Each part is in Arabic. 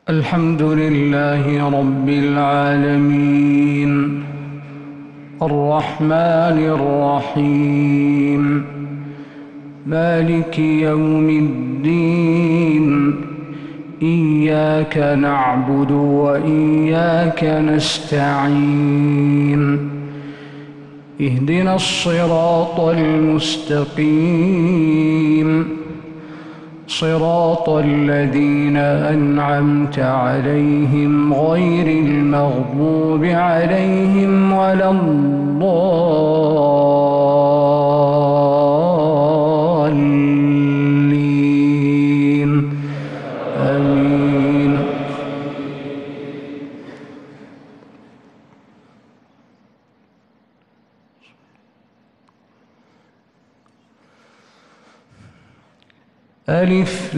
الحمد لله رب العالمين الرحمن الرحيم مالك يوم الدين إياك نعبد وإياك نستعين اهدنا الصراط المستقيم صراط الذين أنعمت عليهم غير المغضوب عليهم ولا الضالين آمين. ألف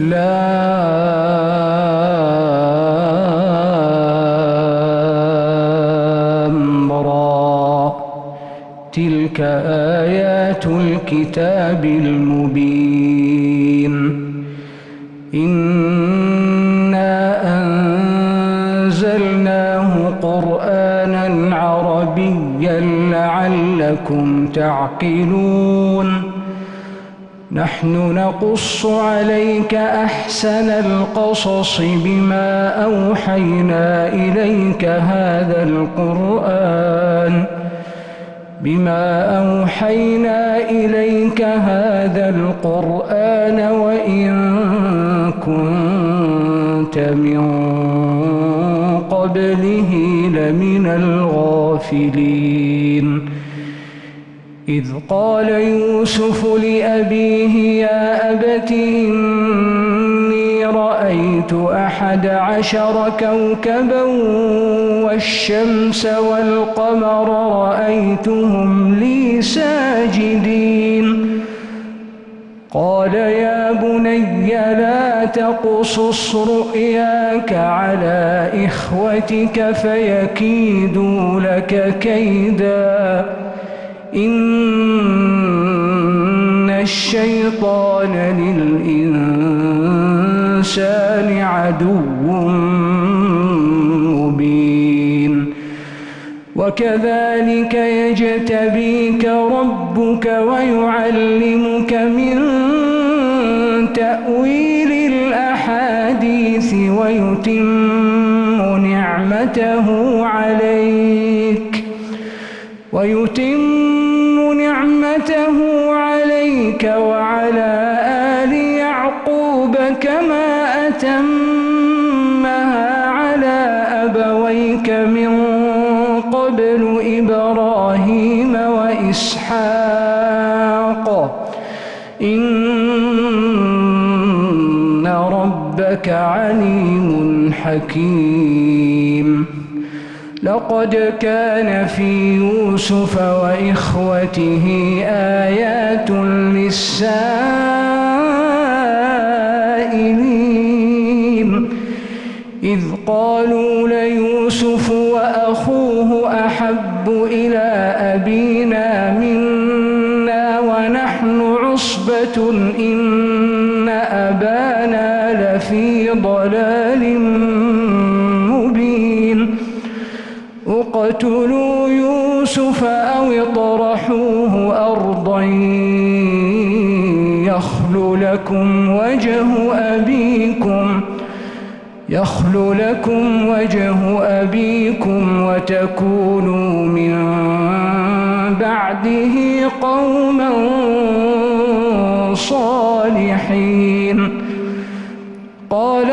لام را تلك آيات الكتاب المبين إنا أنزلناه قرآنا عربيا لعلكم تعقلون نحن نقص عليك أحسن القصص بما أوحينا إليك هذا القرآن وإن كنت من قبله لمن الغافلين إذ قال يوسف لأبيه يا أبت إني رأيت 11 كوكبا والشمس والقمر رأيتهم لي ساجدين قال يا بني لا تقصص رؤياك على إخوتك فيكيدوا لك كيدا إن الشيطان للإنسان عدو مبين وكذلك يجتبيك ربك ويعلمك من تأويل الأحاديث ويتم نعمته عليك وعلى آل يعقوب كما أتمها على أبويك من قبل إبراهيم وإسحاق إن ربك عليم حكيم لقد كان في يوسف وإخوته آيات للسائلين إذ قالوا ليوسف وأخوه أحب إلى أبينا منا ونحن عصبة إن أبانا لفي ضلال مبين اقتلوا يوسف أو اطرحوه أرضا يخل لكم وجه أبيكم وتكونوا من بعده قوما صالحين قال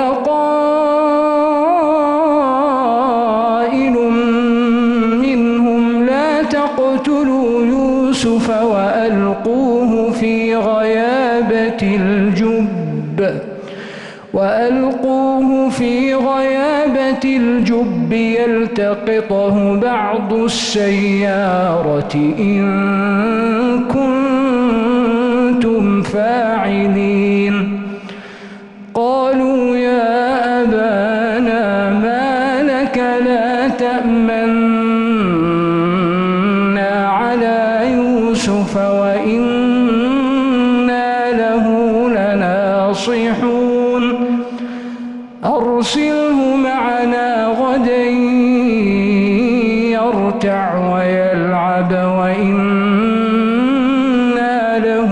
قائل منهم لا تقتلوا يوسف وألقوه في غيابة الجب يلتقطه بعض السيارة إن كنتم فاعلين قالوا يا أبانا ما لك لا تأمنا على يوسف وإنا له لناصحون أرسل أرسله معنا غدا يرتع ويلعب وإنا له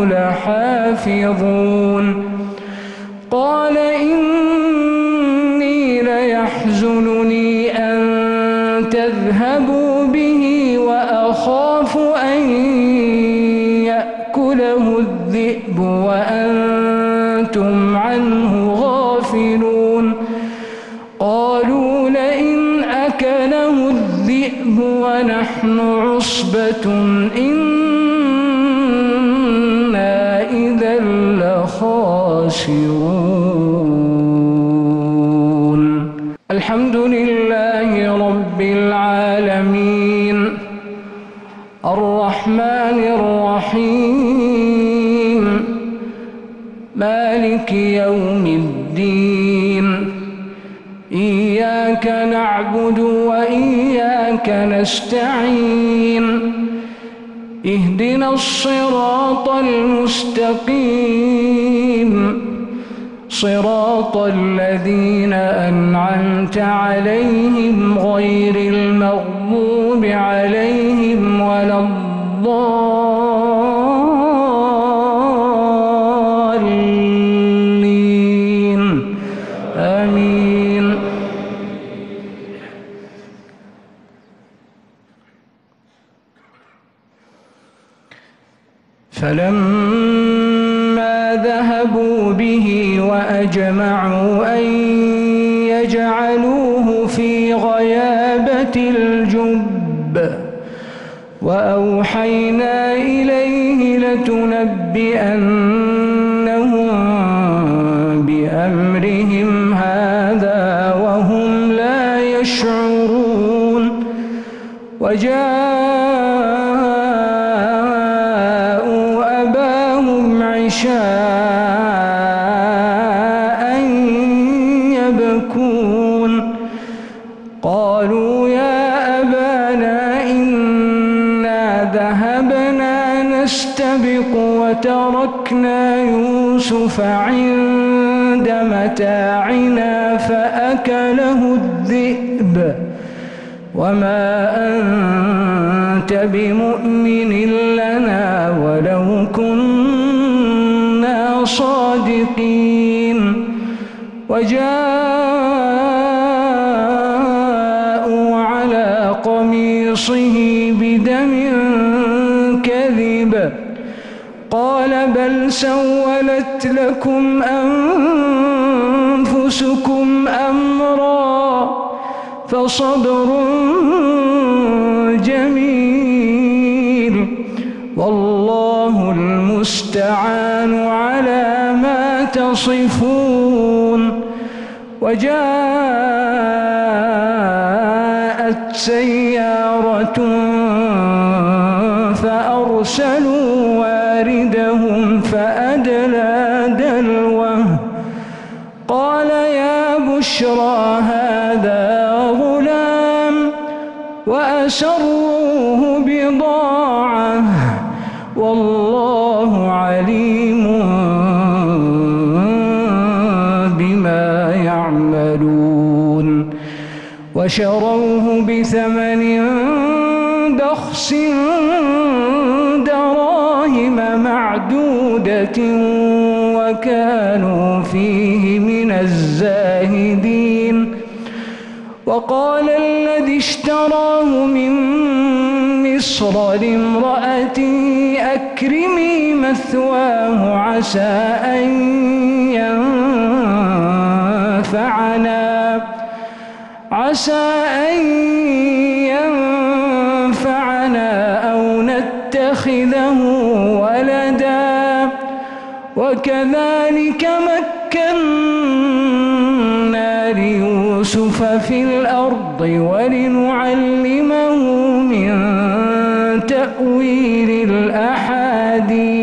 لحافظون قال إني ليحزنني أن تذهبوا به وأخاف أن يأكله الذئب وأنتم عنه غافلون قالوا لئن أكله الذئب ونحن عصبة إنا إذا لخاسرون. الحمد لله رب العالمين الرحمن الرحيم مالك يوم الدين إياك نعبد وإياك نستعين اهدنا الصراط المستقيم صراط الذين أنعمت عليهم غير المغضوب عليهم ولا الضالين آمين. فلما ذهبوا به وأجمعوا أن يجعلوه في غيابة الجب وأوحينا إليه لتنبئنهم بأمرهم هذا وهم لا يشعرون وجاءوا أباهم عشاء يبكون قالوا يا أبانا إنا ذهبنا نستبق وتركنا يوسف عند متاعنا فأكله الذئب وما أنت بمؤمن لنا ولو كنا صادقين وجاءوا على قميصه بدم كذب قال بل سولت لكم أنفسكم أمرا فصبر جميل والله المستعان على ما تصفون. وجاءت سيارة فأرسلوا واردهم فأدلى دلوه قال يا بشرى هذا غلام وأسروه بضاعة والله عليم بما يعملون وشروه بثمن بخس دراهم معدودة وكانوا فيه من الزاهدين. وقال الذي اشتراه من مصر لامرأته أكرمي مثواه عسى أن ينفعنا أو نتخذه ولدا وكذلك مكنا ليوسف في الأرض ولنعلمه من تأويل الأحاديث